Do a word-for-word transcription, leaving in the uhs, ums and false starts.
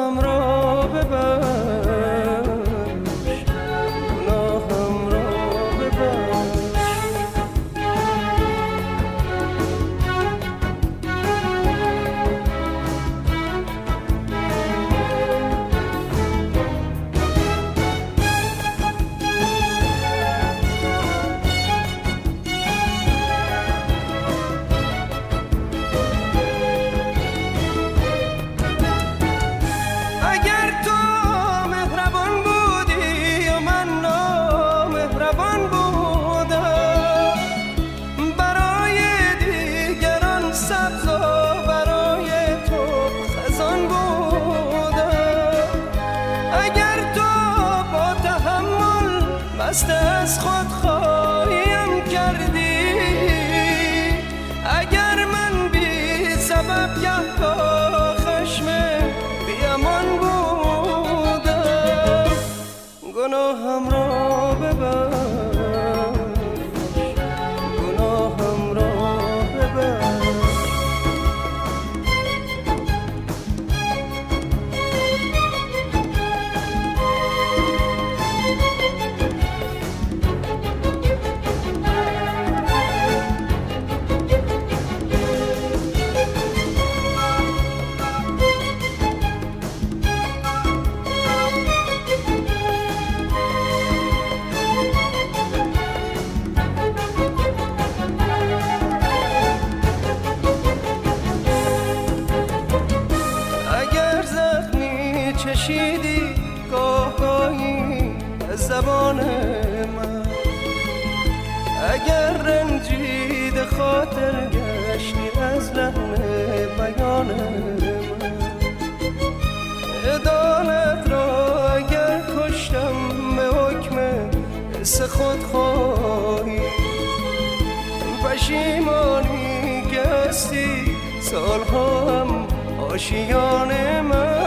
گناهم را ببخش، گناهم را ببخش. دست از خود خواهیم کردی، اگر من بی سبب گهگاه خشم بیامان بودم، گناهم را ببخش، گناهم را ببخش. چشیدی گاه گاهی از زبان من، اگر رنجید خاطر گشتی از لحن بیان من، عدالت را اگر کشتم به حکم حس خود خواهی، پشیمانی که هستی سالها هم آشیان من.